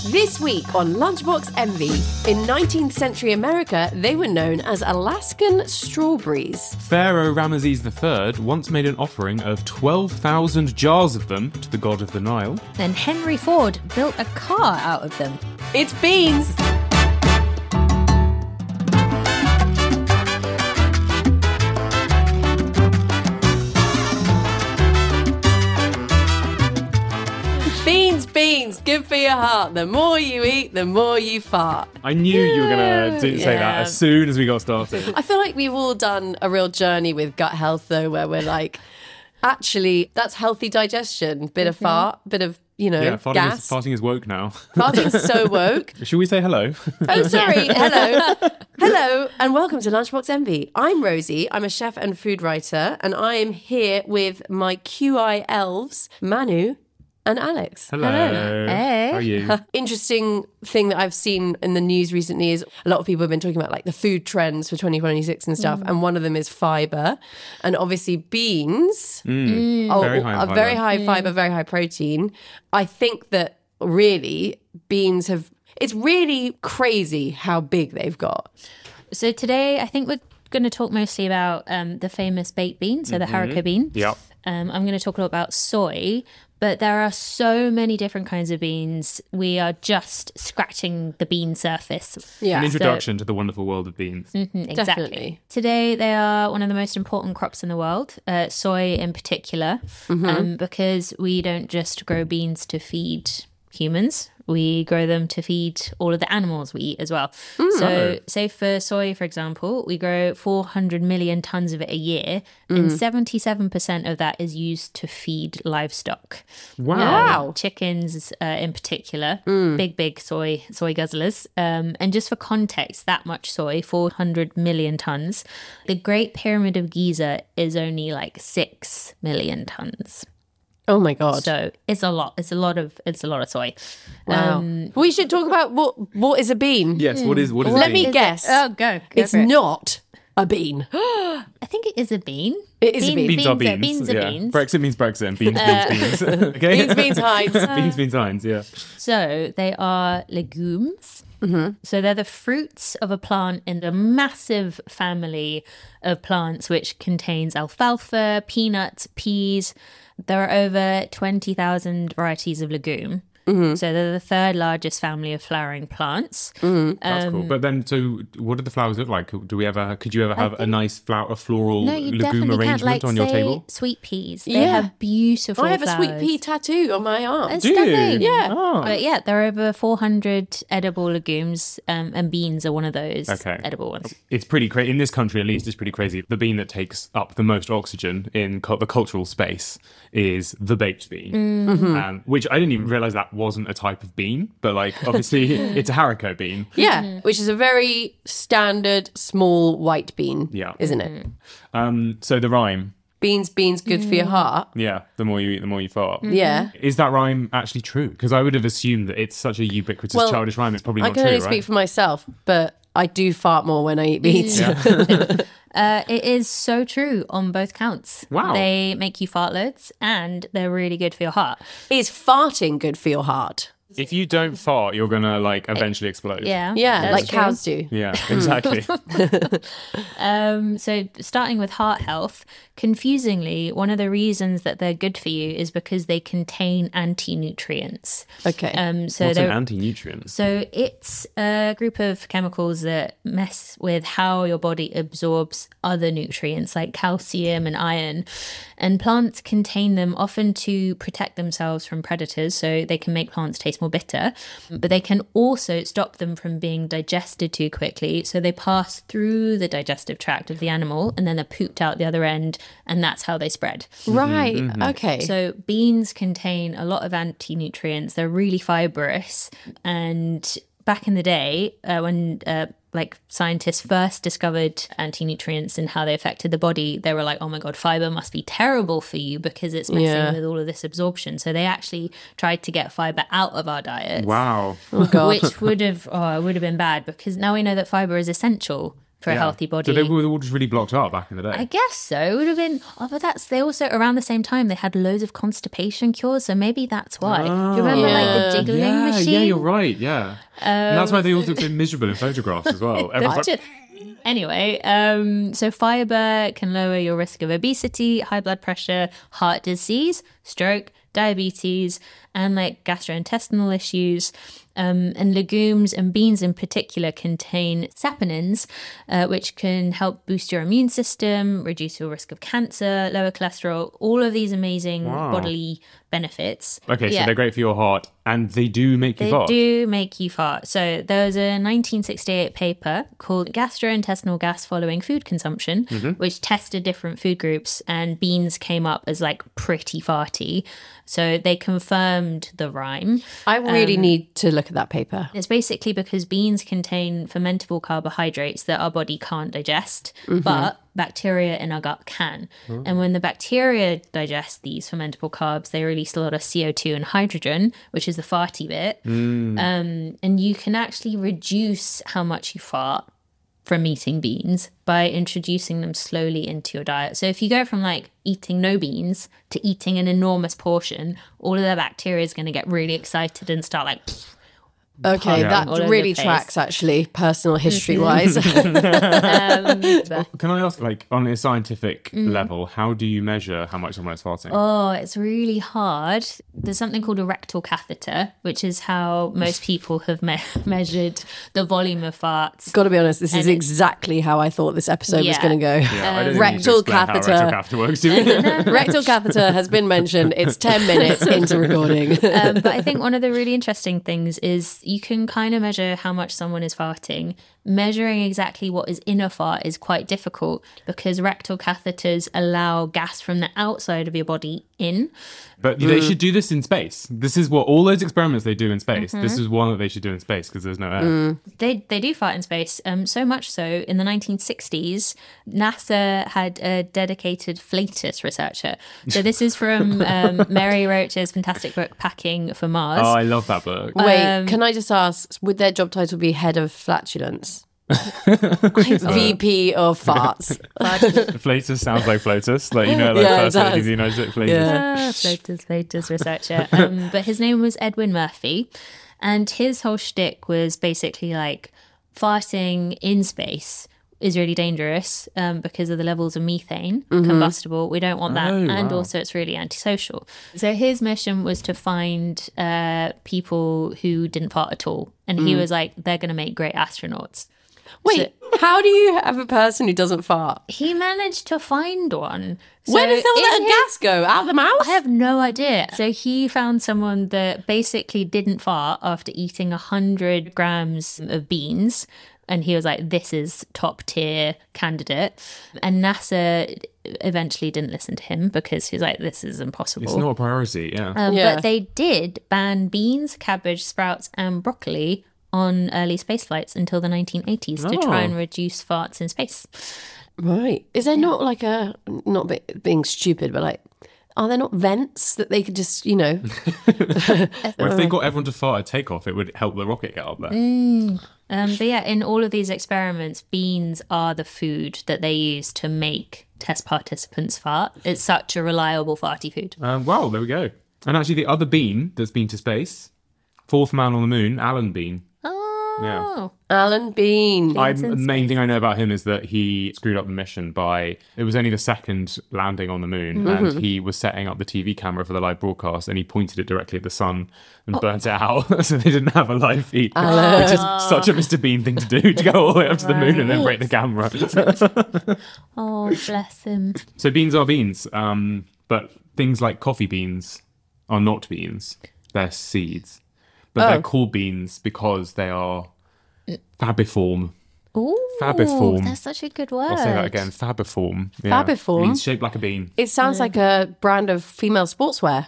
This week on Lunchbox Envy, in 19th century America, they were known as Alaskan strawberries. Pharaoh Ramesses III once made an offering of 12,000 jars of them to the god of the Nile. Then Henry Ford built a car out of them. It's beans! Beans, good for your heart. The more you eat, the more you fart. I knew you were going to say that as soon as we got started. I feel like we've all done a real journey with gut health, though, where we're like, actually, that's healthy digestion. Bit of fart, bit of, gas. Farting is woke now. Farting's so woke. Should we say hello? Oh, sorry. Hello. Hello, and welcome to Lunchbox Envy. I'm Rosie. I'm a chef and food writer, and I am here with my QI elves, Manu and Alex. Hello. Hey. How are you? Interesting thing that I've seen in the news recently is a lot of people have been talking about like the food trends for 2026 and stuff, and one of them is fibre. And obviously beans Very high in are fibre. very high fibre, very high protein. I think that really beans it's really crazy how big they've got. So today, I think we're going to talk mostly about the famous baked bean, so the haricot bean. Yep. I'm going to talk a lot about soy, but there are so many different kinds of beans. We are just scratching the bean surface. Yeah. An introduction to the wonderful world of beans. Exactly. Definitely. Today, they are one of the most important crops in the world, soy in particular, because we don't just grow beans to feed humans. We grow them to feed all of the animals we eat as well. So say for soy, for example, we grow 400 million tons of it a year, and 77% of that is used to feed livestock. Wow. Chickens in particular, big soy guzzlers. And just for context, that much soy, 400 million tons. The Great Pyramid of Giza is only like 6 million tons. Oh my God. So it's a lot. It's a lot of soy. Wow. We should talk about what is a bean. Yes, what is Let a me bean? guess. Go It's for it. not a bean. I think it is a bean. It is a bean. Beans are beans. Beans are yeah. beans. Brexit means Brexit and beans means beans. Okay? Beans, Heinz. Beans, Heinz, yeah. So they are legumes. So they're the fruits of a plant in a massive family of plants which contains alfalfa, peanuts, peas. There are over 20,000 varieties of legume. So they're the third largest family of flowering plants. That's cool. But then, so what do the flowers look like? Could you ever have a nice floral No, you legume definitely arrangement can't. Like, on your say, table? sweet peas. They Yeah. have beautiful I have a sweet flowers. pea tattoo on my arm. It's Do you? stunning. Yeah. Oh. But yeah, there are over 400 edible legumes, and beans are one of those edible ones. It's pretty crazy. In this country, at least, it's pretty crazy. The bean that takes up the most oxygen in the cultural space is the baked bean, which I didn't even realize that wasn't a type of bean. But like, obviously, it's a haricot bean. Yeah, which is a very standard small white bean, Yeah. isn't it? So the rhyme, Beans, good for your heart. yeah, the more you eat, the more you fart. Yeah. Is that rhyme actually true? Because I would have assumed that it's such a ubiquitous Well, childish rhyme. It's probably I not can true, only right? speak for myself, but I do fart more when I eat beans. It is so true on both counts. Wow. They make you fart loads, and they're really good for your heart. Is farting good for your heart? If you don't fart, you're gonna like eventually explode. Yeah. Yeah, that's like true. cows do. Yeah, exactly. So starting with heart health, confusingly, one of the reasons that they're good for you is because they contain anti-nutrients. Okay. So What's they're an anti-nutrient? So it's a group of chemicals that mess with how your body absorbs other nutrients like calcium and iron. And plants contain them often to protect themselves from predators, so they can make plants taste more bitter. But they can also stop them from being digested too quickly, so they pass through the digestive tract of the animal and then they're pooped out the other end, and that's how they spread. Right. Okay. So beans contain a lot of anti-nutrients. They're really fibrous. And back in the day, when scientists first discovered anti-nutrients and how they affected the body, they were like, oh my God, fiber must be terrible for you because it's messing with all of this absorption. So they actually tried to get fiber out of our diet. Wow. Oh, God. Which would have been bad, because now we know that fiber is essential for a healthy body. So they were all just really blocked up back in the day. I guess so. It would have been. Oh, but they also around the same time they had loads of constipation cures, so maybe that's why. Do you remember like the jiggling machine? Yeah, you're right. Yeah, and that's why they all look so miserable in photographs as well. Anyway, so fiber can lower your risk of obesity, high blood pressure, heart disease, stroke, diabetes, and like gastrointestinal issues. And legumes and beans in particular contain saponins, which can help boost your immune system, reduce your risk of cancer, lower cholesterol, all of these amazing bodily benefits. Okay, so they're great for your heart, and they do make you fart. They do make you fart. So there was a 1968 paper called Gastrointestinal Gas Following Food Consumption, which tested different food groups, and beans came up as like pretty farty. So they confirmed the rhyme. I really need to look at that paper. It's basically because beans contain fermentable carbohydrates that our body can't digest, but bacteria in our gut can. And when the bacteria digest these fermentable carbs, they release a lot of CO2 and hydrogen, which is the farty bit. And you can actually reduce how much you fart from eating beans by introducing them slowly into your diet. So if you go from like eating no beans to eating an enormous portion, all of the bacteria is going to get really excited and start like... Okay, that really tracks actually, personal history wise. Can I ask, like, on a scientific level, how do you measure how much someone is farting? Oh, it's really hard. There's something called a rectal catheter, which is how most people have measured the volume of farts. Got to be honest, this is exactly how I thought this episode was going to go. I don't rectal think you need to explain how a rectal catheter works, do we? Rectal catheter has been mentioned. It's 10 minutes into recording. But I think one of the really interesting things is you can kind of measure how much someone is farting. Measuring exactly what is in a fart is quite difficult because rectal catheters allow gas from the outside of your body in. But they should do this in space. This is what all those experiments they do in space. This is one that they should do in space because there's no air. They do fart in space. So much so, in the 1960s, NASA had a dedicated flatus researcher. So this is from Mary Roach's fantastic book, Packing for Mars. Oh, I love that book. Wait, can I just ask, would their job title be head of flatulence? VP of farts. Flatus sounds like Flotus, like, you know, like first lady of the United States. Flatus. Flatus researcher. But his name was Edwin Murphy, and his whole shtick was basically like farting in space is really dangerous because of the levels of methane, combustible. We don't want that. And also it's really antisocial. So his mission was to find people who didn't fart at all. And he was like, they're going to make great astronauts. Wait, how do you have a person who doesn't fart? He managed to find one. Where does all that gas go? Out the mouth? I have no idea. So he found someone that basically didn't fart after eating 100 grams of beans. And he was like, this is top tier candidate. And NASA eventually didn't listen to him because he was like, this is impossible. It's not a priority, But they did ban beans, cabbage, sprouts and broccoli on early space flights until the 1980s to try and reduce farts in space. Right. Is there not like not being stupid, but like, are there not vents that they could just, you know... Well, if they got everyone to fart at takeoff, it would help the rocket get up there. But yeah, in all of these experiments, beans are the food that they use to make test participants fart. It's such a reliable farty food. Well, there we go. And actually, the other bean that's been to space, fourth man on the moon, Alan Bean. Oh. Alan Bean. The main thing I know about him is that he screwed up the mission by... It was only the second landing on the moon, and he was setting up the TV camera for the live broadcast, and he pointed it directly at the sun and burnt it out, so they didn't have a live feed. Which is such a Mr. Bean thing to do, to go all the way up to the moon and then break the camera. Oh, bless him. So beans are beans, but things like coffee beans are not beans. They're seeds. But they're called beans because they are fabiform. Ooh, Fabiform. that's such a good word. I'll say that again. Fabiform. Yeah. Fabiform? Beans shaped like a bean. It sounds like a brand of female sportswear.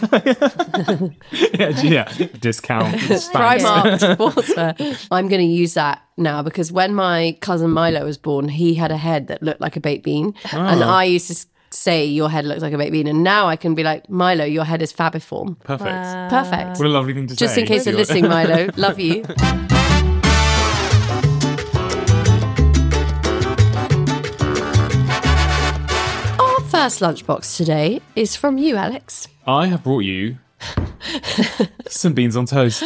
yeah. Discount. Primark sportswear. I'm going to use that now because when my cousin Milo was born, he had a head that looked like a baked bean. And I used to say your head looks like a baked bean, and now I can be like, Milo, your head is fabiform. Perfect. Perfect. What a lovely thing to say. Just in case you're listening, Milo. Love you. first lunchbox today is from you, Alex. I have brought you some beans on toast.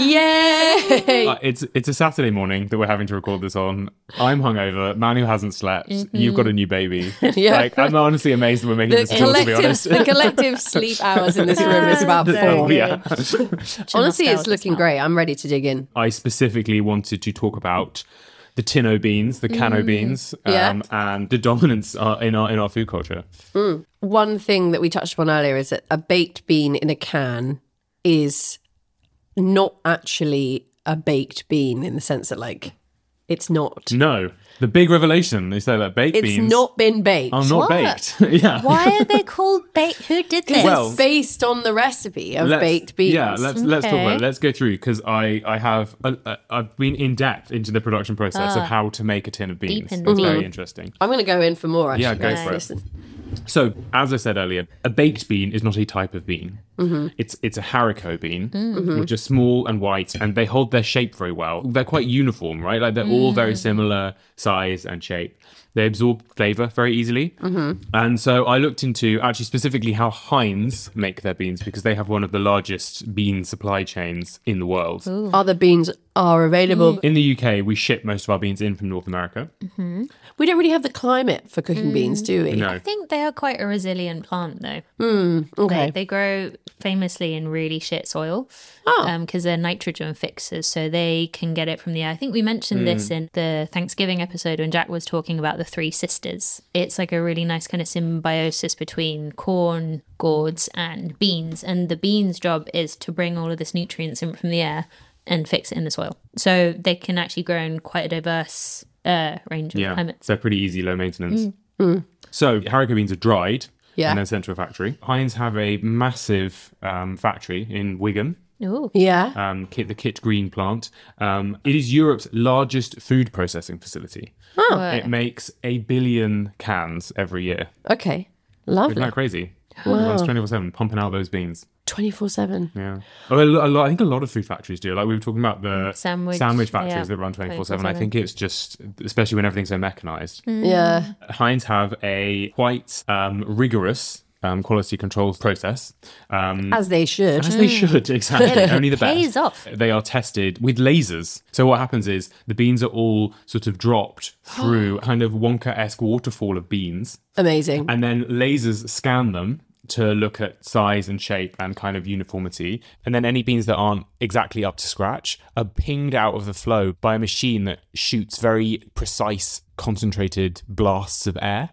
Yay! It's a Saturday morning that we're having to record this on. I'm hungover. Manu hasn't slept. You've got a new baby. Yeah. Like, I'm honestly amazed that we're making this call, to be honest. The collective sleep hours in this room is about 4. Oh, yeah. Honestly, it's looking great. I'm ready to dig in. I specifically wanted to talk about the Tinno beans, the Cano beans, Yeah. and the dominance in our food culture. One thing that we touched upon earlier is that a baked bean in a can is not actually a baked bean in the sense that, like, it's not. No, the big revelation is that baked It's beans not been baked. are not What? baked. Yeah. Why are they called baked? Who did this? Well, It's based on the recipe of baked beans. Yeah, let's talk about Okay. it. Let's go through because I've been in depth into the production process of how to make a tin of beans. Deep in It's the very deep. interesting. I'm going to go in for more, actually. Yeah, go for it. Listen. So, as I said earlier, a baked bean is not a type of bean. It's a haricot bean, which are small and white, and they hold their shape very well. They're quite uniform, right? Like they're all very similar size and shape. They absorb flavor very easily. And so I looked into actually specifically how Heinz make their beans because they have one of the largest bean supply chains in the world. Other beans are available. In the UK, we ship most of our beans in from North America. We don't really have the climate for cooking beans, do we? No. I think they are quite a resilient plant, though. Okay. They grow famously in really shit soil because they're nitrogen fixers, so they can get it from the air. I think we mentioned this in the Thanksgiving episode when Jack was talking about the three sisters. It's like a really nice kind of symbiosis between corn, gourds, and beans. And the beans' job is to bring all of this nutrients in from the air and fix it in the soil. So they can actually grow in quite a diverse range of Yeah, climates. they're pretty easy, low maintenance. So haricot beans are dried Yeah. and then sent to a factory. Heinz have a massive factory in Wigan, Ooh. Yeah. the Kit Green plant. It is Europe's largest food processing facility. It makes 1 billion cans every year. Okay. Isn't Lovely. that crazy? It runs 24/7, pumping out those beans. 24/7. Yeah. Oh, I think a lot of food factories do. Like we were talking about the Sandwich, factories yeah, that run 24/7. I 24/7. think it's just, especially when everything's so mechanized. Yeah. Heinz have a quite rigorous quality control process. As they should. As they should, exactly. Only the best. pays off. They are tested with lasers. So what happens is the beans are all sort of dropped through kind of Wonka-esque waterfall of beans. Amazing. And then lasers scan them to look at size and shape and kind of uniformity. And then any beans that aren't exactly up to scratch are pinged out of the flow by a machine that shoots very precise, concentrated blasts of air.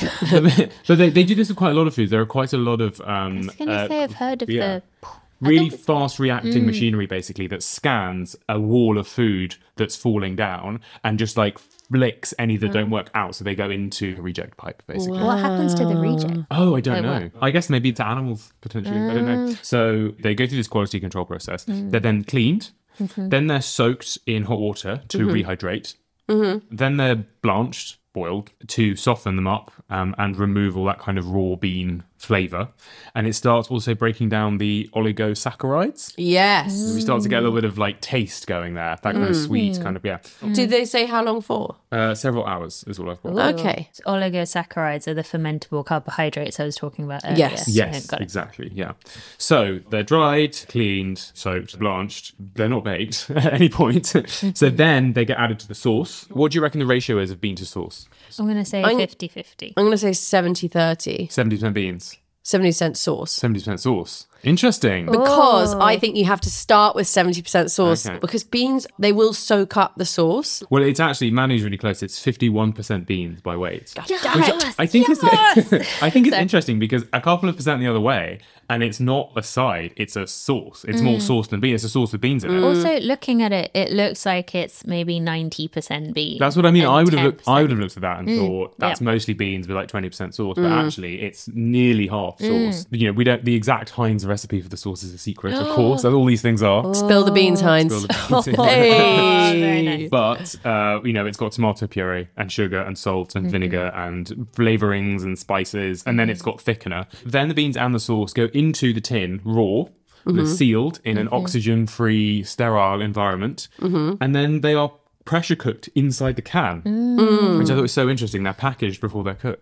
So they do this with quite a lot of foods. There are quite a lot of I was going to say I've heard of yeah. the... really fast reacting machinery basically that scans a wall of food that's falling down and just like flicks any that don't work out, so they go into a reject pipe basically. What happens to the reject? Oh, I don't know. I guess maybe to animals potentially. I don't know. So they go through this quality control process. They're then cleaned. Then they're soaked in hot water to rehydrate. Then they're blanched, boiled, to soften them up and remove all that kind of raw bean flavour. And it starts also breaking down the oligosaccharides. Yes. We start to get a little bit of like taste going there. That kind of sweet kind of, yeah. Did they say how long for? Several hours is all I've got. Okay. So oligosaccharides are the fermentable carbohydrates I was talking about earlier. Yes. Yes, Got it. exactly. Yeah. So they're dried, cleaned, soaked, blanched. They're not baked at any point. So then they get added to the sauce. What do you reckon the ratio is of bean to sauce? I'm going to say 50-50. I'm going to say 70-30. 70% beans, 70% sauce. 70% sauce. Interesting. Because I think you have to start with 70% sauce Okay. because beans, they will soak up the sauce. Well, it's actually, Manu's really close. It's 51% beans by weight. Yes! I think it's I think it's interesting because a couple of percent the other way, and it's not a side, it's a sauce. It's more sauce than bean. It's a sauce with beans in it. Also, looking at it, it looks like it's maybe 90% bean. That's what I mean. and I would have 10%. looked at that and thought that's Yep. mostly beans with like 20% sauce, but actually it's nearly half sauce. You know, we don't. The exact Heinz recipe for the sauce is a secret, of course, as all these things are. Spill the beans, Heinz. Spill the beans in. Oh, very nice. But you know, it's got tomato puree and sugar and salt and vinegar and flavorings and spices, and then it's got thickener. Then the beans and the sauce go into the tin raw. They're sealed in an oxygen-free, sterile environment, and then they are pressure cooked inside the can, which I thought was so interesting. They're packaged before they're cooked.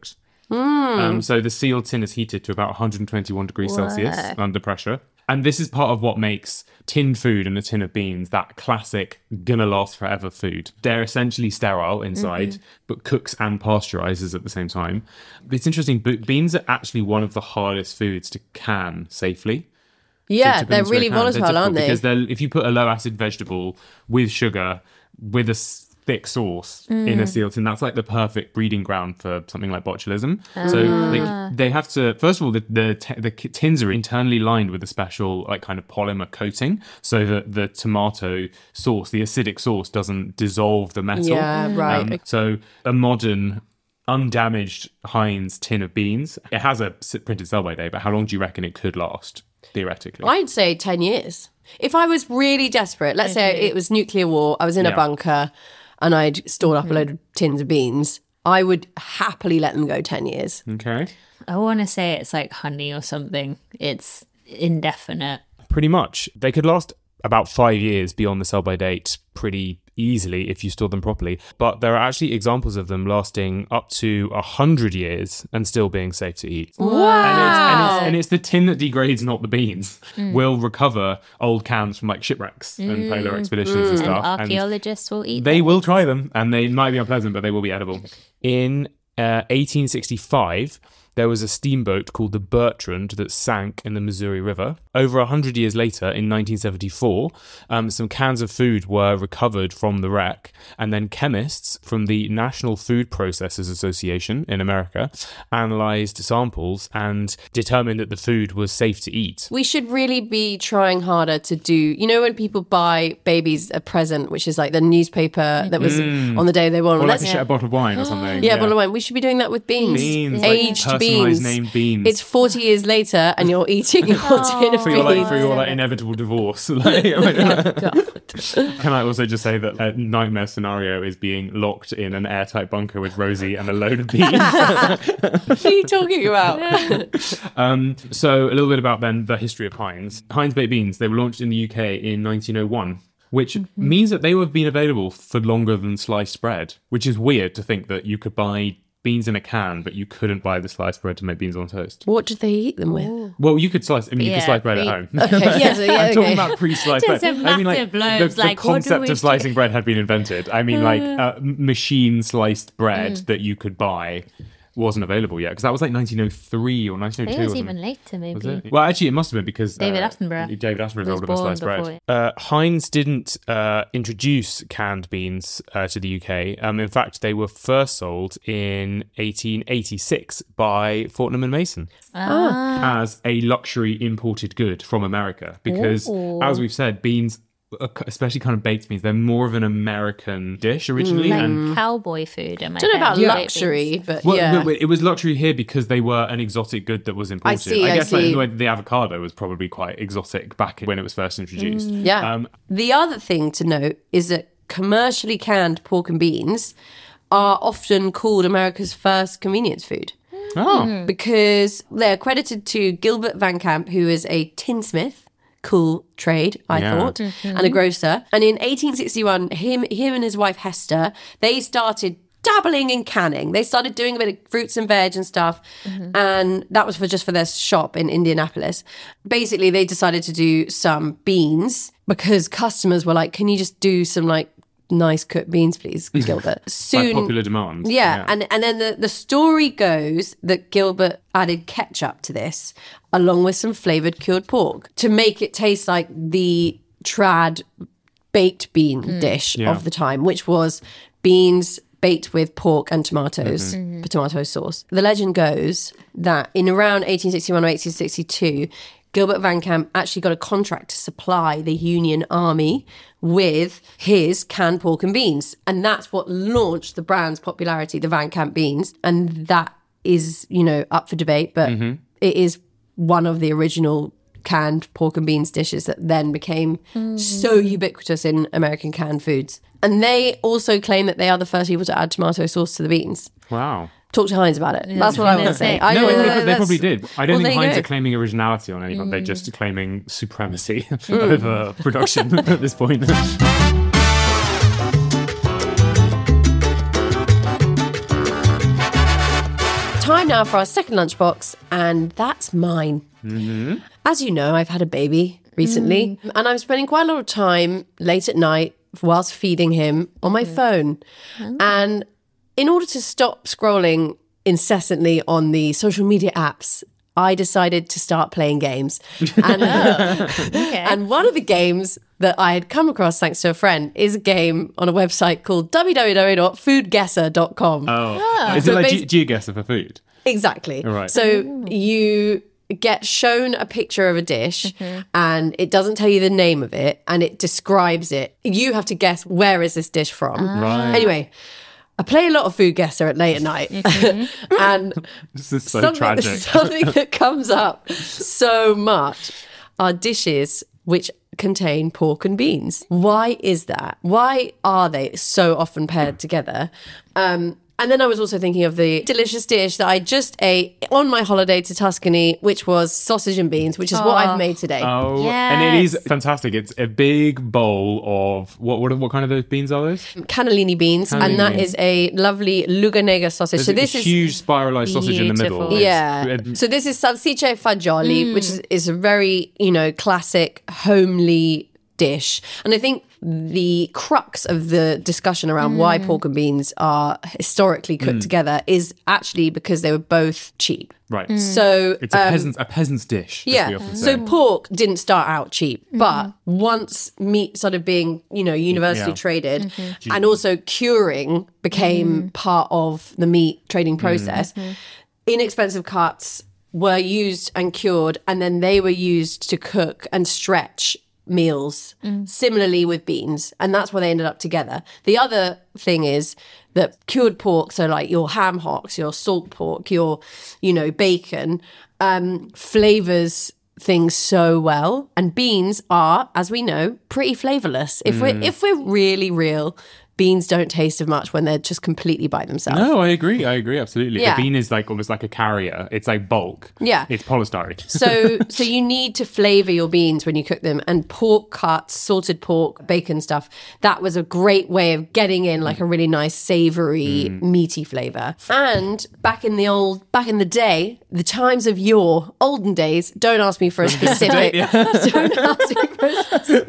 So the sealed tin is heated to about 121 degrees Celsius under pressure. And this is part of what makes tin food and a tin of beans that classic gonna last forever food. They're essentially sterile inside, but cooks and pasteurizes at the same time. It's interesting, but beans are actually one of the hardest foods to can safely. Yeah, to put they're into a really can. They're volatile, aren't they? Because if you put a low acid vegetable with sugar, with a thick sauce in a sealed tin, that's like the perfect breeding ground for something like botulism. So they have to, first of all, the tins are internally lined with a special like kind of polymer coating so that the tomato sauce, the acidic sauce, doesn't dissolve the metal. Yeah, right. So a modern undamaged Heinz tin of beans, it has a printed sell by date, but how long do you reckon it could last theoretically? I'd say 10 years. If I was really desperate, let's say it was nuclear war, I was in a bunker and I'd stored up a load of tins of beans, I would happily let them go 10 years. Okay. I want to say it's like honey or something. It's indefinite. Pretty much. They could last about 5 years beyond the sell-by date pretty easily if you store them properly. But there are actually examples of them lasting up to 100 years and still being safe to eat. Wow. And it's the tin that degrades, not the beans. Will recover old cans from like shipwrecks and polar expeditions and stuff. And archaeologists will eat They them. will try them, and they might be unpleasant, but they will be edible. In 1865, there was a steamboat called the Bertrand that sank in the Missouri River. Over 100 years later, in 1974, some cans of food were recovered from the wreck, and then chemists from the National Food Processors Association in America analysed samples and determined that the food was safe to eat. We should really be trying harder to do, you know, when people buy babies a present, which is like the newspaper that was on the day they were born. Or like a bottle of wine or something. Yeah, bottle of wine. We should be doing that with beans. Aged like beans. personalised named beans. It's 40 years later and you're eating your tin of for beans. your like inevitable divorce. Like, can I also just say that a nightmare scenario is being locked in an airtight bunker with Rosie and a load of beans? What are you talking about? So a little bit about then the history of Heinz. Heinz baked beans, they were launched in the UK in 1901. Which means that they have been available for longer than sliced bread, which is weird to think that you could buy beans in a can, but you couldn't buy the sliced bread to make beans on toast. What did they eat them with? Well, you could slice. I mean, you could slice bread at home. Okay, I'm talking about pre-sliced bread. Just a I mean, like massive loaves, the like, what do concept we of slicing bread had been invented. I mean, like machine sliced bread that you could buy wasn't available yet because that was like 1903 or 1902. It was or even something. later, maybe. Was it? Well, actually, it must have been because David Attenborough was older than born sliced before bread. Heinz didn't introduce canned beans to the UK. In fact, they were first sold in 1886 by Fortnum and Mason as a luxury imported good from America. Because, as we've said, beans, especially kind of baked beans, they're more of an American dish originally. Like cowboy food. I I don't know about luxury, but yeah. Well, it was luxury here because they were an exotic good that was imported. I guess like, the avocado was probably quite exotic back when it was first introduced. Yeah. The other thing to note is that commercially canned pork and beans are often called America's first convenience food. Because they're credited to Gilbert Van Camp, who is a tinsmith. Cool trade, I thought, and a grocer. And in 1861, him and his wife Hester, they started dabbling in canning. They started doing a bit of fruits and veg and stuff, and that was just for their shop in Indianapolis. Basically, they decided to do some beans because customers were like, "Can you just do some like nice cooked beans, please, Gilbert?" Soon, popular demand. Yeah. And then the story goes that Gilbert added ketchup to this, along with some flavoured cured pork, to make it taste like the trad baked bean dish of the time, which was beans baked with pork and tomatoes, tomato sauce. The legend goes that in around 1861 or 1862, Gilbert Van Camp actually got a contract to supply the Union Army with his canned pork and beans. And that's what launched the brand's popularity, the Van Camp beans. And that is, up for debate, but it is one of the original canned pork and beans dishes that then became so ubiquitous in American canned foods. And they also claim that they are the first people to add tomato sauce to the beans. Wow. Talk to Heinz about it. That's what I want to say. They probably did. I don't think Heinz go. are claiming originality on anyone. They're just claiming supremacy over production at this point. time now for our second lunchbox, and that's mine. As you know, I've had a baby recently, and I'm spending quite a lot of time late at night whilst feeding him on my phone. And in order to stop scrolling incessantly on the social media apps, I decided to start playing games. And, and one of the games that I had come across, thanks to a friend, is a game on a website called www.foodguesser.com. Is it like GeoGuessr for food? Exactly. Right. So you get shown a picture of a dish and it doesn't tell you the name of it and it describes it. You have to guess, where is this dish from? Right. Anyway, I play a lot of Food Guesser at late at night. And This is so tragic. something that comes up so much are dishes which contain pork and beans. Why is that? Why are they so often paired together? And then I was also thinking of the delicious dish that I just ate on my holiday to Tuscany, which was sausage and beans, which is what I've made today. Oh, and it is fantastic. It's a big bowl of what kind of those beans are those? Cannellini beans, and that is a lovely Luganega sausage. There's so a this is huge spiralized sausage in the middle. Beautiful. yeah. So this is salsiccia e fagioli, which is a very, classic homely dish. And I think the crux of the discussion around why pork and beans are historically cooked together is actually because they were both cheap. Right. So It's a peasant's dish. As we often say. So pork didn't start out cheap, but once meat started being, universally traded and also curing became part of the meat trading process, inexpensive cuts were used and cured, and then they were used to cook and stretch meals similarly with beans, and that's why they ended up together. The other thing is that cured pork, so like your ham hocks, your salt pork, your bacon, flavors things so well, and beans are, as we know, pretty flavorless. If we're really real, beans don't taste of much when they're just completely by themselves. No, I agree, absolutely. Yeah. The bean is like almost like a carrier. It's like bulk. Yeah. It's polystyrene. So you need to flavor your beans when you cook them, and pork cuts, salted pork, bacon stuff, that was a great way of getting in like a really nice savory meaty flavor. And back in the day, the times of your olden days, don't ask me for a specific don't ask me for a specific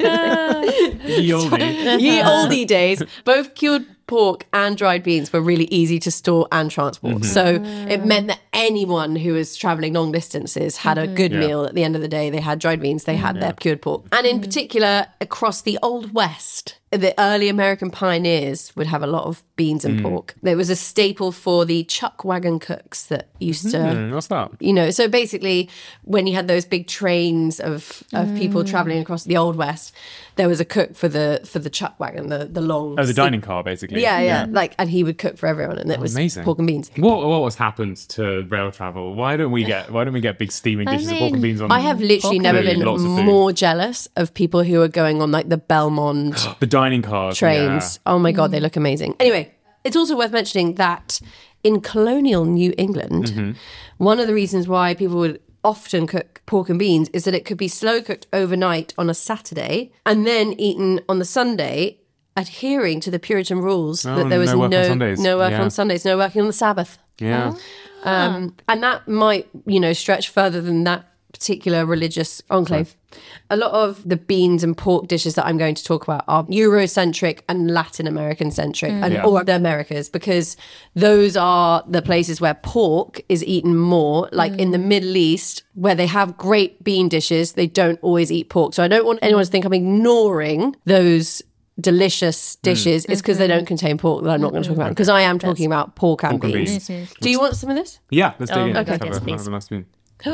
Ye olde. ye oldie days, both cured pork and dried beans were really easy to store and transport. So it meant that anyone who was traveling long distances had a good meal at the end of the day. They had dried beans, they had their cured pork. And in particular, across the Old West, the early American pioneers would have a lot of beans and pork. There was a staple for the chuck wagon cooks that used to... What's that? So basically, when you had those big trains of people traveling across the Old West, there was a cook for the chuck wagon, the long... Oh, the dining car, basically. Yeah. And he would cook for everyone, and it was amazing. pork and beans. What has happened to rail travel? Why don't we get big steaming dishes of pork and beans on? I have literally never been Lots of food. more jealous of people who are going on like the Belmont the dining cars, trains. Oh my God, they look amazing. Anyway, it's also worth mentioning that in colonial New England, one of the reasons why people would often cook pork and beans is that it could be slow cooked overnight on a Saturday and then eaten on the Sunday, adhering to the Puritan rules that there was no work on Sundays. no work Yeah. on Sundays, no working on the Sabbath. Yeah. And that might, stretch further than that particular religious enclave. A lot of the beans and pork dishes that I'm going to talk about are Eurocentric and Latin American centric, or the Americas, because those are the places where pork is eaten more. Like in the Middle East, where they have great bean dishes, they don't always eat pork. So I don't want anyone to think I'm ignoring those delicious dishes. It's because they don't contain pork that I'm not going to talk about, because I am talking about pork and beans. Do you want some of this? Yeah, let's dig in. okay. Let's have Yes, a please. nice spoon.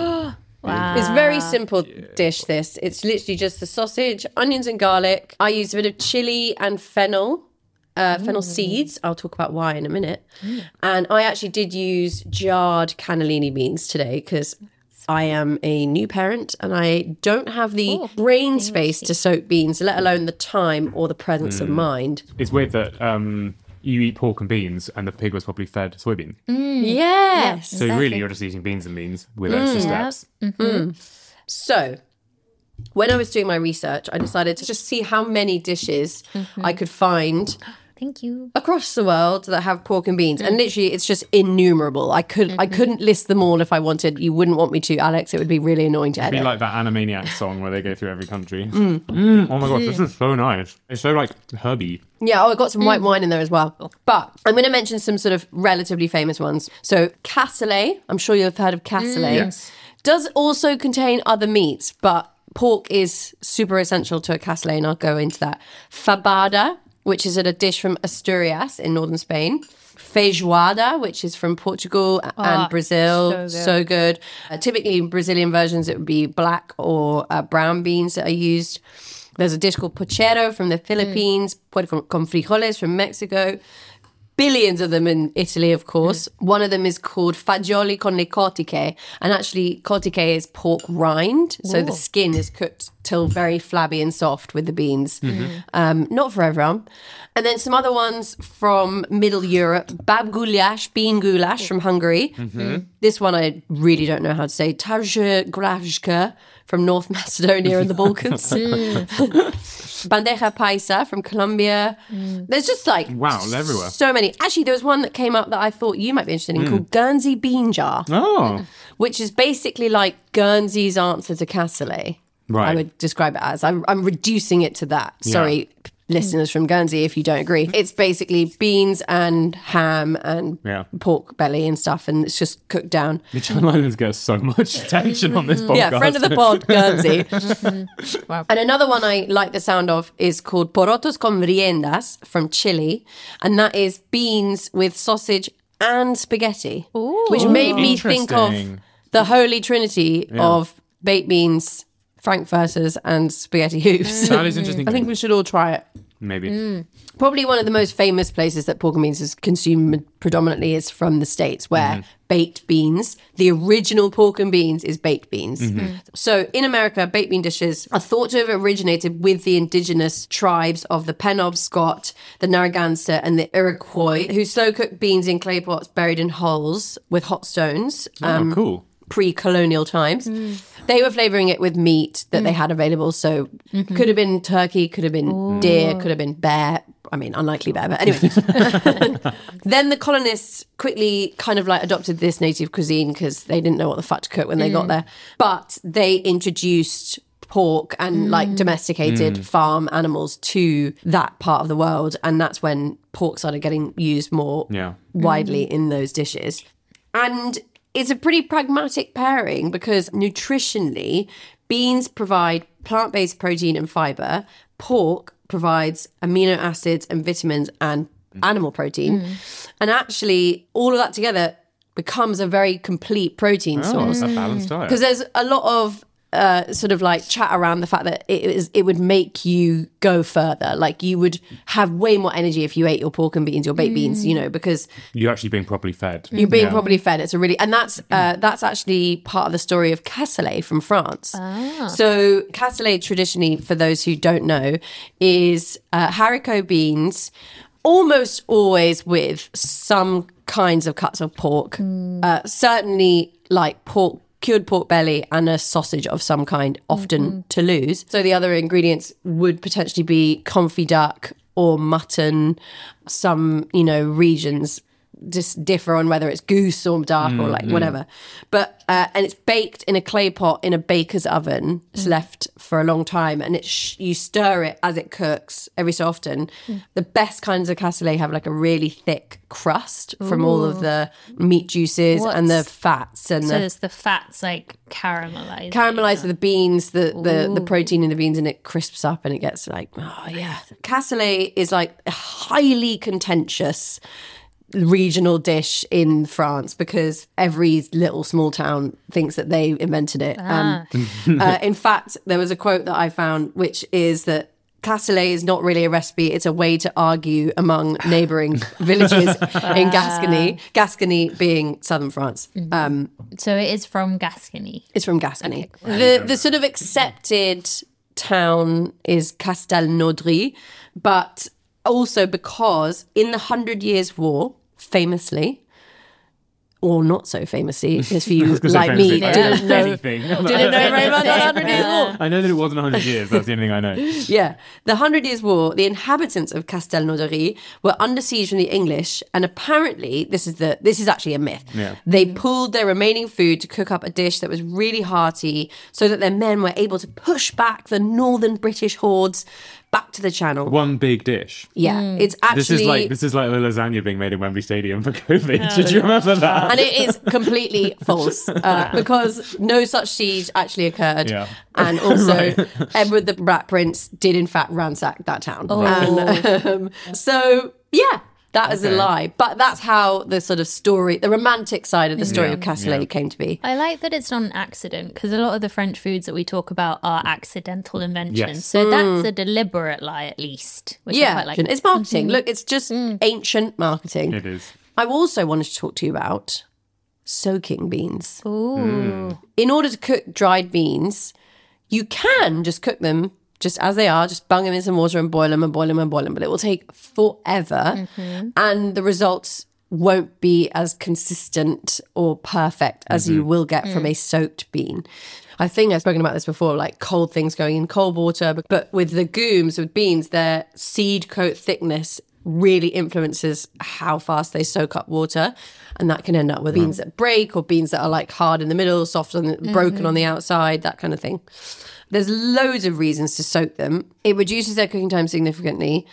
Wow. It's a very simple dish, this. It's literally just the sausage, onions and garlic. I use a bit of chili and fennel, fennel seeds. I'll talk about why in a minute. And I actually did use jarred cannellini beans today because I am a new parent and I don't have the brain space to soak beans, let alone the time or the presence of mind. It's weird that you eat pork and beans and the pig was probably fed soybean. Yes. So really you're just eating beans and beans with extra steps. So, when I was doing my research, I decided to just see how many dishes I could find Thank you. across the world that have pork and beans, and literally it's just innumerable. I couldn't list them all if I wanted. You wouldn't want me to, Alex. It would be really annoying to It'd be edit. like that Animaniacs song where they go through every country. Oh my gosh, this is so nice. It's so like herby. Yeah, I got some white wine in there as well. But I'm going to mention some sort of relatively famous ones. So cassoulet, I'm sure you've heard of cassoulet. Yes. Does also contain other meats, but pork is super essential to a cassoulet, and I'll go into that. Fabada, which is a dish from Asturias in northern Spain. Feijoada, which is from Portugal and Brazil. So good. Typically in Brazilian versions, it would be black or brown beans that are used. There's a dish called pochero from the Philippines, puerco con frijoles from Mexico. Billions of them in Italy, of course. One of them is called fagioli con le cotiche. And actually, cotiche is pork rind. So the skin is cooked till very flabby and soft with the beans. Not for everyone. And then some other ones from Middle Europe. Bab goulash, bean goulash from Hungary. This one I really don't know how to say. Tarja grajka from North Macedonia and the Balkans. Bandeja paisa from Colombia. There's just like Wow, they're everywhere. so many. Actually, there was one that came up that I thought you might be interested in called Guernsey bean jar, Oh, which is basically like Guernsey's answer to cassoulet. Right. I would describe it as. I'm reducing it to that. Sorry, listeners from Guernsey, if you don't agree. It's basically beans and ham and pork belly and stuff, and it's just cooked down. the Channel Islands get so much attention on this podcast. Yeah, friend of the pod, Guernsey. Wow. And another one I like the sound of is called porotos con riendas from Chile. And that is beans with sausage and spaghetti, which made me think of Interesting. the holy trinity of baked beans, frankfurters and spaghetti hoops. That is interesting. I think we should all try it. Maybe. Probably one of the most famous places that pork and beans is consumed predominantly is from the States, where baked beans, the original pork and beans is baked beans. So in America, baked bean dishes are thought to have originated with the indigenous tribes of the Penobscot, the Narragansett and the Iroquois, who slow cooked beans in clay pots buried in holes with hot stones. Oh, cool. Pre-colonial times. They were flavouring it with meat that they had available. So could have been turkey, could have been deer, could have been bear. I mean, unlikely bear, but anyway. Then the colonists quickly kind of like adopted this native cuisine because they didn't know what the fuck to cook when they got there. But they introduced pork and like domesticated farm animals to that part of the world. And that's when pork started getting used more widely in those dishes. And it's a pretty pragmatic pairing because nutritionally, beans provide plant-based protein and fiber. Pork provides amino acids and vitamins and animal protein. And actually, all of that together becomes a very complete protein source. A balanced diet. Because there's a lot of sort of like chat around the fact that it would make you go further. Like you would have way more energy if you ate your pork and beans, your baked beans, you know, because You're actually being properly fed. you're being properly fed. It's a really, and that's actually part of the story of cassoulet from France. So cassoulet traditionally, for those who don't know, is haricot beans, almost always with some kinds of cuts of pork. Certainly like cured pork belly and a sausage of some kind, often Toulouse. So the other ingredients would potentially be confit duck or mutton. Some, you know, regions just differ on whether it's goose or duck or like whatever. But and it's baked in a clay pot in a baker's oven. It's left for a long time, and you stir it as it cooks every so often. The best kinds of cassoulet have like a really thick crust from all of the meat juices and the fats, and So it's the fats like caramelized. caramelized with the beans, the protein in the beans, and it crisps up and it gets like, oh yeah. Cassoulet is like a highly contentious regional dish in France because every little small town thinks that they invented it. In fact, there was a quote that I found, which is that cassoulet is not really a recipe, it's a way to argue among neighbouring villages in Gascony. Gascony being southern France. So it is from Gascony. It's from Gascony. The sort of accepted town is Castelnaudry, but also because in the 100 Years' War, famously, or not so famously, is for you Because like me, I didn't know anything. very much about the 100 Years' War. I know that it wasn't 100 years. That's the only thing I know. Yeah. The 100 Years' War, the inhabitants of Castelnaudary were under siege from the English, and apparently, this is actually a myth. Yeah. They pooled their remaining food to cook up a dish that was really hearty so that their men were able to push back the northern British hordes back to the Channel. One big dish. Yeah. It's actually... This is like the lasagna being made in Wembley Stadium for COVID. Did you remember that? And it is completely false because no such siege actually occurred. Yeah. And also, Edward the Rat Prince did in fact ransack that town. Oh. And, so, yeah, that is a lie. But that's how the sort of story, the romantic side of the story of Castellet came to be. I like that it's not an accident because a lot of the French foods that we talk about are accidental inventions. Yes. So that's a deliberate lie, at least. Which I quite like. It's marketing. Look, it's just ancient marketing. It is. I also wanted to talk to you about soaking beans. Ooh. In order to cook dried beans, you can just cook them just as they are, just bung them in some water and boil them and boil them and boil them. But it will take forever and the results won't be as consistent or perfect as you will get from a soaked bean. I think I've spoken about this before, like cold things going in cold water. But with legumes, with beans, their seed coat thickness really influences how fast they soak up water. And that can end up with beans that break or beans that are like hard in the middle, soft and broken on the outside, that kind of thing. There's loads of reasons to soak them. It reduces their cooking time significantly.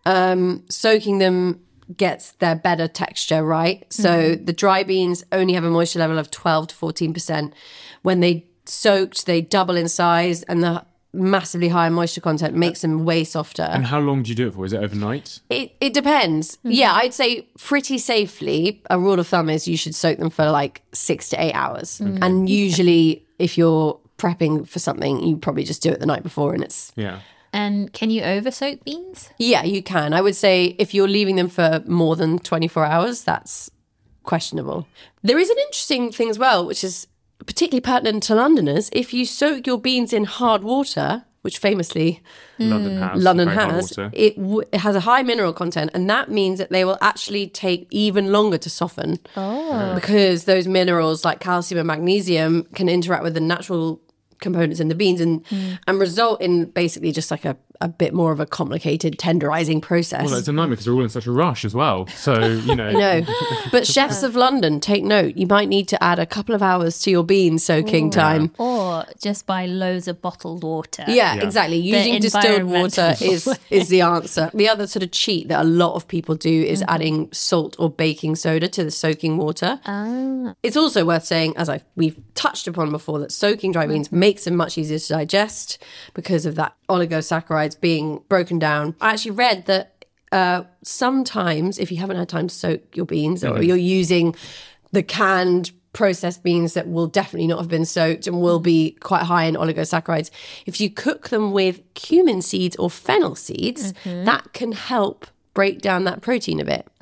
Soaking them gets their better texture, right? So the dry beans only have a moisture level of 12 to 14%. When they soaked, they double in size, and the massively higher moisture content makes them way softer. And how long do you do it for? Is it overnight? It depends. Yeah, I'd say pretty safely, a rule of thumb is you should soak them for like 6 to 8 hours. And usually if you're prepping for something, you probably just do it the night before and it's... Yeah. And can you over soak beans? Yeah, you can. I would say if you're leaving them for more than 24 hours, that's questionable. There is an interesting thing as well, which is particularly pertinent to Londoners. If you soak your beans in hard water, which famously London London very hot has, water. it has a high mineral content, and that means that they will actually take even longer to soften. Because those minerals like calcium and magnesium can interact with the natural components in the beans and result in basically just like a bit more of a complicated tenderizing process. Well, it's a nightmare because they're all in such a rush as well. So, you know. No, but chefs of London, take note. You might need to add a couple of hours to your bean soaking time. Or just buy loads of bottled water. Yeah, exactly. Using distilled water is the answer. The other sort of cheat that a lot of people do is adding salt or baking soda to the soaking water. It's also worth saying, as we've touched upon before, that soaking dry beans makes them much easier to digest because of that oligosaccharides being broken down. I actually read that sometimes if you haven't had time to soak your beans or you're using the canned processed beans that will definitely not have been soaked and will be quite high in oligosaccharides, if you cook them with cumin seeds or fennel seeds, that can help break down that protein a bit.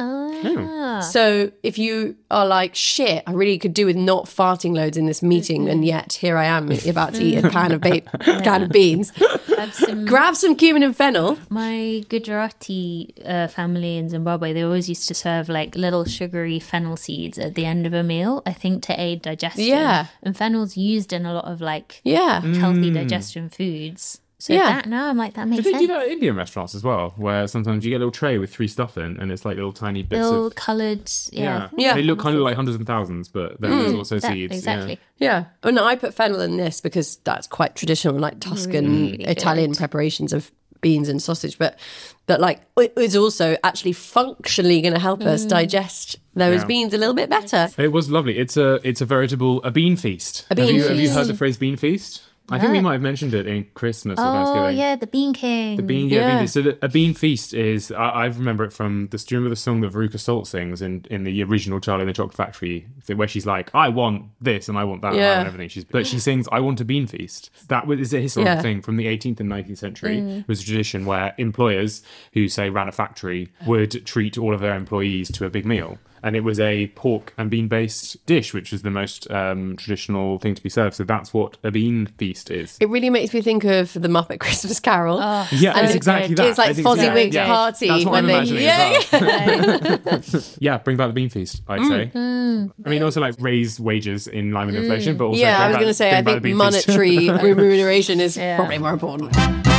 So if you are like, shit, I really could do with not farting loads in this meeting, and yet here I am about to eat a can of beans. Grab some cumin and fennel. My Gujarati family in Zimbabwe, they always used to serve like little sugary fennel seeds at the end of a meal, I think to aid digestion. Yeah. And fennel's used in a lot of like Yeah. healthy digestion foods. So that now I'm like, that makes Do they sense. do that at Indian restaurants as well, where sometimes you get a little tray with 3 stuff in and it's like little tiny bits Little of... coloured, Yeah. They look kind of like hundreds and thousands, but then there's also seeds. Exactly. Yeah. Oh, no, I put fennel in this because that's quite traditional, like Tuscan Really Italian good. preparations of beans and sausage. But like it is also actually functionally going to help us digest those Yeah. beans a little bit better. It was lovely. It's a veritable bean feast. A bean Have you feast. heard the phrase bean feast? I think we might have mentioned it in Christmas or Oh, Thanksgiving. yeah, the Bean King. The bean, Yeah. bean feast. So a bean feast is, I remember it from, do you remember the song that Veruca Salt sings in the original Charlie and the Chocolate Factory, where she's like, I want this and I want that and I want everything. But she sings, I want a bean feast. That is a historical thing from the 18th and 19th century. It was a tradition where employers who, say, ran a factory would treat all of their employees to a big meal. and it was a pork and bean based dish, which was the most traditional thing to be served. So that's what a bean feast is. It really makes me think of the Muppet Christmas Carol. Oh, Yeah, And it's exactly that. It's like I think Fozzie yeah. party. That's what I'm imagining as well. yeah. Yeah, bring back the bean feast, I'd say. I mean, also like raise wages in line with inflation, but also Yeah, I bring was back- going to say, I bring back think the bean feast. monetary remuneration is Yeah. probably more important.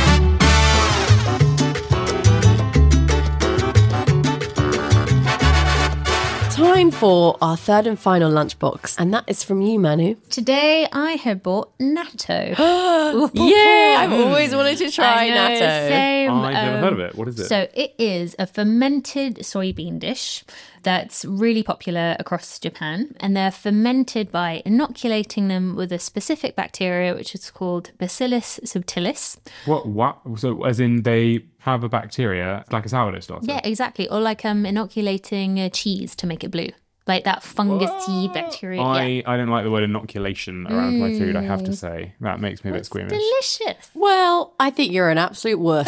Time for our third and final lunchbox, and that is from you, Manu. Today I have bought natto. Yeah, I've always wanted to try I know, natto. Same. I've never heard of it. What is it? So it is a fermented soybean dish that's really popular across Japan, and they're fermented by inoculating them with a specific bacteria which is called Bacillus subtilis. What? So, as in they have a bacteria like a sourdough starter? Yeah, exactly. Or like inoculating cheese to make it blue. Like that fungusy bacteria. Yeah. I don't like the word inoculation around my food, I have to say. That makes me a bit squeamish. Delicious. Well, I think you're an absolute wuss.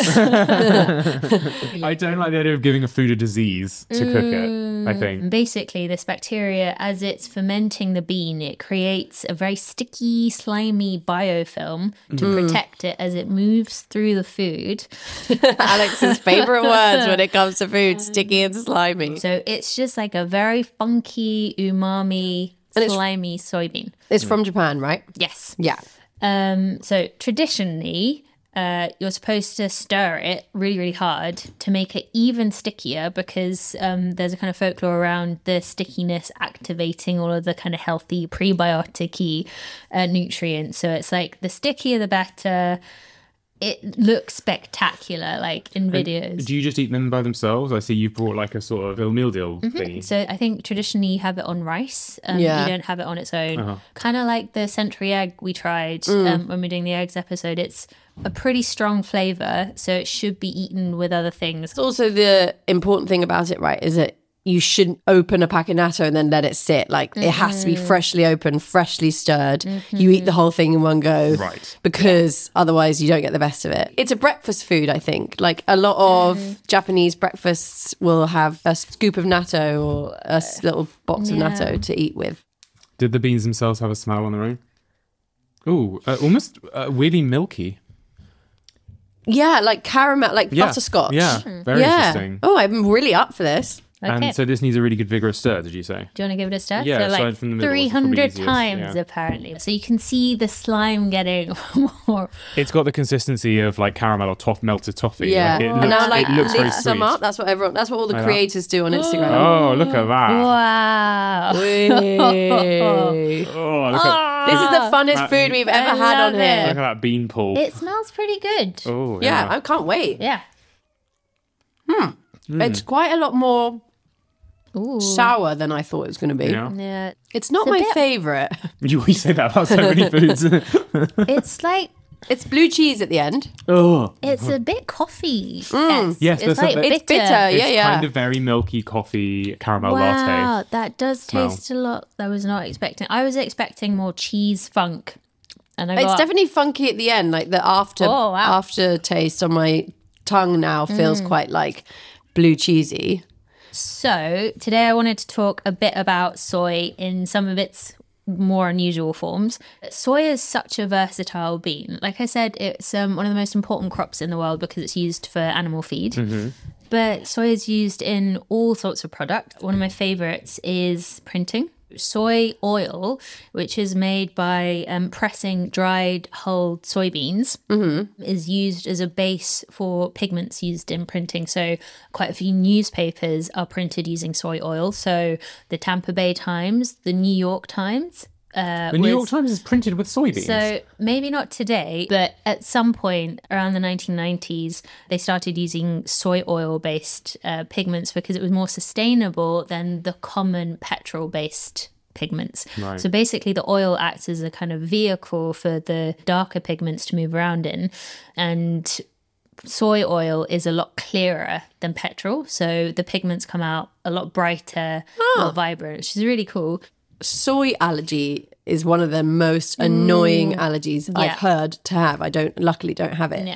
I don't like the idea of giving a food a disease to cook it, I think. Basically, this bacteria, as it's fermenting the bean, it creates a very sticky, slimy biofilm to protect it as it moves through the food. Alex's favourite words when it comes to food, sticky and slimy. So it's just like a very funky, umami, slimy soybean. It's from Japan, right? Yes. Yeah. So traditionally, you're supposed to stir it really, really hard to make it even stickier because there's a kind of folklore around the stickiness activating all of the kind of healthy prebiotic-y nutrients. So it's like the stickier the better. It looks spectacular, like in videos. Do you just eat them by themselves? I see you brought like a sort of little meal deal thingy. So I think traditionally you have it on rice. Yeah. You don't have it on its own. Kind of like the century egg we tried when we were doing the eggs episode. It's a pretty strong flavour, so it should be eaten with other things. It's also the important thing about it, right, is that you shouldn't open a pack of natto and then let it sit. Like, it has to be freshly opened, freshly stirred. You eat the whole thing in one go. Right. Because otherwise you don't get the best of it. It's a breakfast food, I think. Like, a lot of Japanese breakfasts will have a scoop of natto or a little box of natto to eat with. Did the beans themselves have a smell on their own? Ooh, almost weirdly milky. Yeah, like caramel, like butterscotch. Yeah, very interesting. Oh, I'm really up for this. Okay. And so this needs a really good vigorous stir, did you say? Do you want to give it a stir? Yeah, so like aside from the middle, it's probably 300 easiest, times yeah. apparently. So you can see the slime getting more. It's got the consistency of like caramel or melted toffee. Yeah. Like, And now, like, it looks very lifts them sweet. up. That's what all the Like that. creators do on Instagram. Oh, look at that. Wow. Whey. Oh, look at, This is the funnest food we've ever had on love here. look at that bean pool. It smells pretty good. Oh, Yeah, I can't wait. Yeah. It's quite a lot more Ooh. sour than I thought it was going to be. Yeah. Yeah. It's not It's a my bit- favourite. You always say that about so many foods. It's like, It's blue cheese at the end. Oh. it's a bit coffee. Yes, it's there's like something- It's bitter. It's Yeah. kind of very milky coffee caramel Wow, latte. that does smell. taste a lot. I was not expecting. I was expecting more cheese funk. And I It's got, definitely funky at the end. Like the aftertaste on my tongue now feels quite like blue cheesy. So today I wanted to talk a bit about soy in some of its more unusual forms. Soy is such a versatile bean. Like I said, it's one of the most important crops in the world because it's used for animal feed. But soy is used in all sorts of products. One of my favorites is printing. Soy oil, which is made by pressing dried hulled soybeans, is used as a base for pigments used in printing. So quite a few newspapers are printed using soy oil. So the Tampa Bay Times, the New York Times. The New York Times is printed with soybeans. So maybe not today, but at some point around the 1990s, they started using soy oil-based pigments because it was more sustainable than the common petrol-based pigments. Right. So basically the oil acts as a kind of vehicle for the darker pigments to move around in. And soy oil is a lot clearer than petrol. So the pigments come out a lot brighter, more vibrant, which is really cool. Soy allergy is one of the most annoying allergies I've heard to have. I luckily don't have it. Yeah.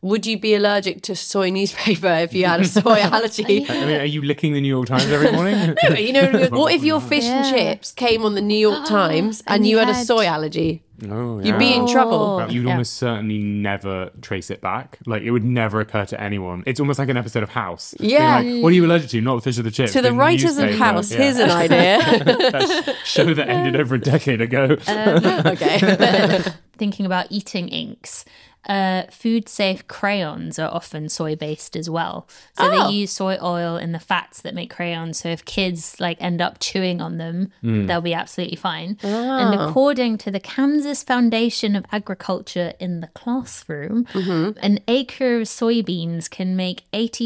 would you be allergic to soy newspaper if you had a soy allergy? I mean, are you licking the New York Times every morning? No, you know, what if your fish and chips came on the New York Times and you had a soy allergy? Oh, You'd be in trouble. You'd almost certainly never trace it back. Like, it would never occur to anyone. It's almost like an episode of House. Yeah. Being like, what are you allergic to? Not the fish or the chips. To the writers of newspaper. House, Yeah. here's an idea. That show that ended over a decade ago. Okay. Thinking about eating inks, food safe crayons are often soy based as well. So they use soy oil in the fats that make crayons. So if kids like end up chewing on them, they'll be absolutely fine. And according to the Kansas Foundation of Agriculture in the classroom, an acre of soybeans can make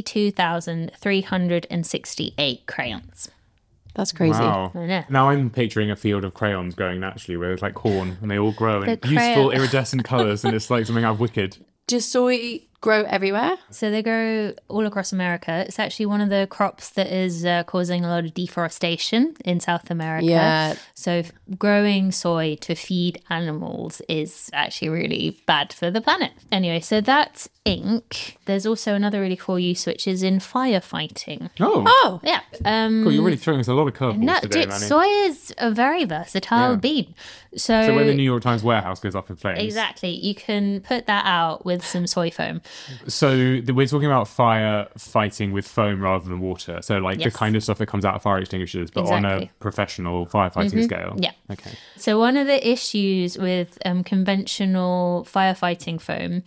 82,368 crayons. That's crazy. Wow. I know. Now I'm picturing a field of crayons growing naturally where there's like corn and they all grow in The beautiful crayon- iridescent colours and it's like something out of Wicked. Does soy grow everywhere? So they grow all across America. It's actually one of the crops that is causing a lot of deforestation in South America. Yeah. So growing soy to feed animals is actually really bad for the planet. Anyway, so that's ink. There's also another really cool use, which is in firefighting. Oh. Yeah. Cool, you're really throwing us a lot of curveballs No, today, dude, Manny. soy is a very versatile Yeah. bean. So when the New York Times warehouse goes up in flames. Exactly. You can put that out with some soy foam. So we're talking about fire fighting with foam rather than water. So like the Yes. kind of stuff that comes out of fire extinguishers, but on a Exactly. professional firefighting scale. Yeah. Okay. So one of the issues with conventional firefighting foam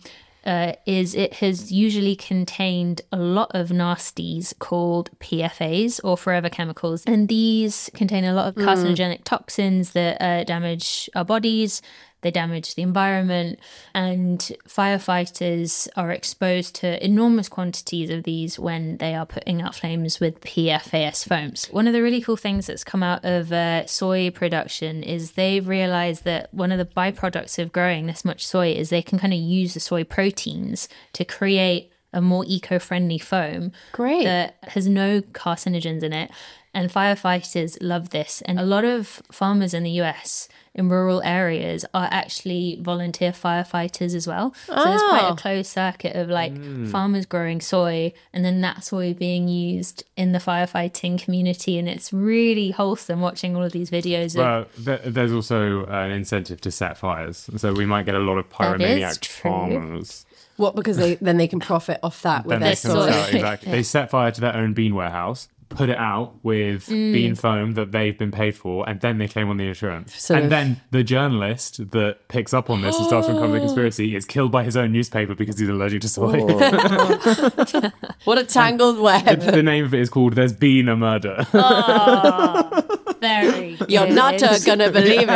is it has usually contained a lot of nasties called PFAs or forever chemicals. And these contain a lot of carcinogenic toxins that damage our bodies. They damage the environment, and firefighters are exposed to enormous quantities of these when they are putting out flames with PFAS foams. One of the really cool things that's come out of soy production is they've realized that one of the byproducts of growing this much soy is they can kind of use the soy proteins to create a more eco-friendly foam Great. that has no carcinogens in it. And firefighters love this. And a lot of farmers in the US in rural areas are actually volunteer firefighters as well. So there's quite a closed circuit of like farmers growing soy and then that soy being used in the firefighting community. And it's really wholesome watching all of these videos. Well, there's also an incentive to set fires. So we might get a lot of That is pyromaniac true. farmers. What? Because then they can profit off that with Then their they can soy. sell, exactly. They set fire to their own bean warehouse, put it out with bean foam that they've been paid for, and then they claim on the insurance. Sort and of- then the journalist that picks up on this and starts to uncover the conspiracy is killed by his own newspaper because he's allergic to soy. What a tangled web. The name of it is called There's Been a Murder. Very You're good. not gonna believe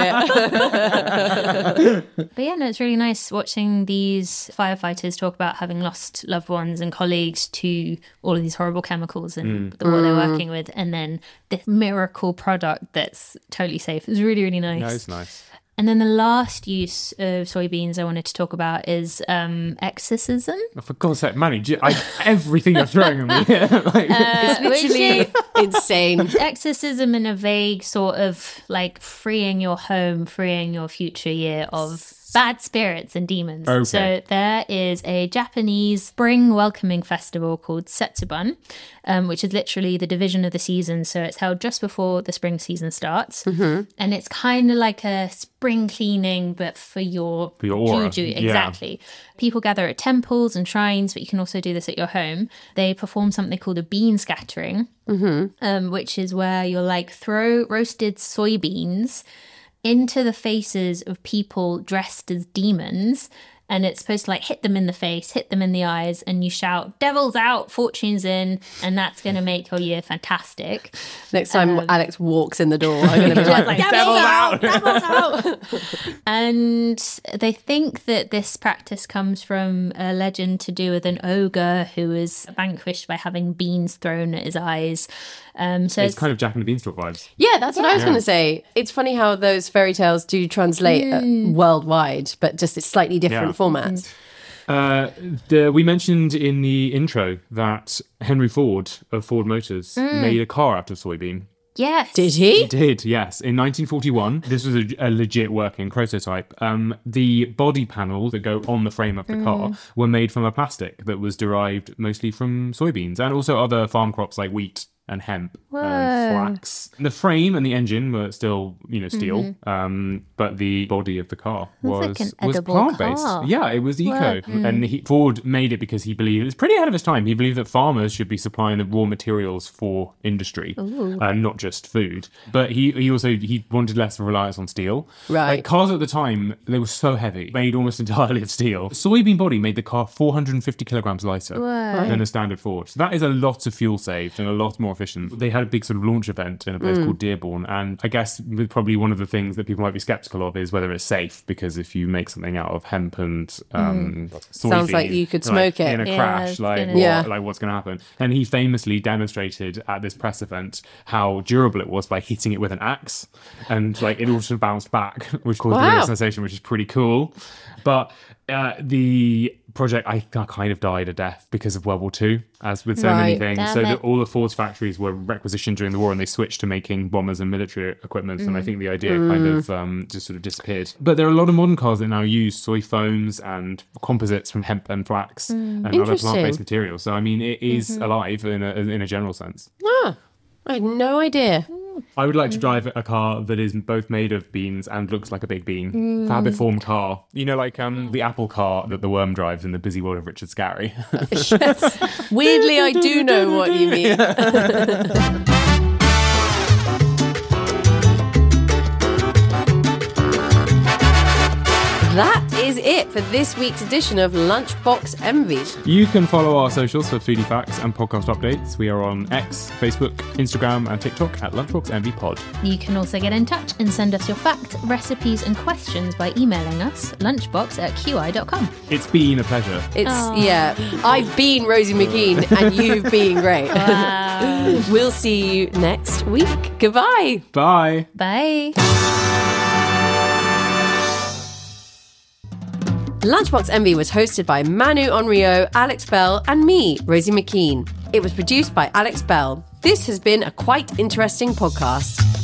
it. But yeah, no, it's really nice watching these firefighters talk about having lost loved ones and colleagues to all of these horrible chemicals and what they're working with, and then this miracle product that's totally safe. It's really, really nice. Yeah, it's nice. And then the last use of soybeans I wanted to talk about is exorcism. Oh, for God's sake, Manny, everything you're throwing at me here. Like, It's literally insane. Exorcism in a vague sort of like freeing your home, freeing your future year of bad spirits and demons. Okay. So there is a Japanese spring welcoming festival called Setsubun, which is literally the division of the season. So it's held just before the spring season starts. Mm-hmm. And it's kind of like a spring cleaning, but for your aura. juju. Yeah. Exactly. People gather at temples and shrines, but you can also do this at your home. They perform something called a bean scattering, which is where you'll like throw roasted soybeans into the faces of people dressed as demons, and it's supposed to like hit them in the face, hit them in the eyes, and you shout "Devil's out, fortune's in," and that's going to make your year fantastic. Next time Alex walks in the door, I'm going to be like, Devil's out! Devil's out! And they think that this practice comes from a legend to do with an ogre who was vanquished by having beans thrown at his eyes. So it's kind of Jack and the Beanstalk vibes. Yeah, that's what I was going to say. It's funny how those fairy tales do translate worldwide, but just it's slightly different formats. We mentioned in the intro that Henry Ford of Ford Motors made a car out of soybean. Yes. Did he? He did, yes. In 1941, this was a legit working prototype. The body panels that go on the frame of the car were made from a plastic that was derived mostly from soybeans and also other farm crops like wheat and hemp and flax. The frame and the engine were still, steel, but the body of the car was like an edible plant-based. car. Yeah, it was eco. And Ford made it because he believed, it was pretty ahead of his time, he believed that farmers should be supplying the raw materials for industry, not just food. But he also wanted less reliance on steel. Right. Like, cars at the time, they were so heavy, made almost entirely of steel. Soybean body made the car 450 kilograms lighter than a standard Ford. So that is a lot of fuel saved and a lot more efficient. They had a big sort of launch event in a place called Dearborn, and I guess probably one of the things that people might be skeptical of is whether it's safe, because if you make something out of hemp and soybean, Sounds like you could smoke it. in a Yeah, crash, it's like gonna- what's going to happen? And he famously demonstrated at this press event how durable it was by hitting it with an axe, and like it all sort of bounced back, which caused a real sensation, which is pretty cool. But the project, I kind of died a death because of World War II, as with so many Right. things. Damn So it. all of Ford's factories were requisitioned during the war, and they switched to making bombers and military equipment. And I think the idea kind of just sort of disappeared. But there are a lot of modern cars that now use soy foams and composites from hemp and flax and other Interesting. plant-based materials. So I mean, it is alive in a general sense. Ah, I had no idea. I would like to drive a car that is both made of beans and looks like a big bean. Fabriform car. You know, like the Apple car that the worm drives in The Busy World of Richard Scarry. Weirdly, I do know what you mean. That is it for this week's edition of Lunchbox Envy. You can follow our socials for foodie facts and podcast updates. We are on X, Facebook, Instagram, and TikTok at Lunchbox Envy Pod. You can also get in touch and send us your facts, recipes, and questions by emailing us lunchbox@qi.com. It's been a pleasure. I've been Rosie McKean and you've been great. We'll see you next week. Goodbye. Bye. Bye. Lunchbox Envy was hosted by Manu Onryo, Alex Bell, and me, Rosie McKean. It was produced by Alex Bell. This has been a quite interesting podcast.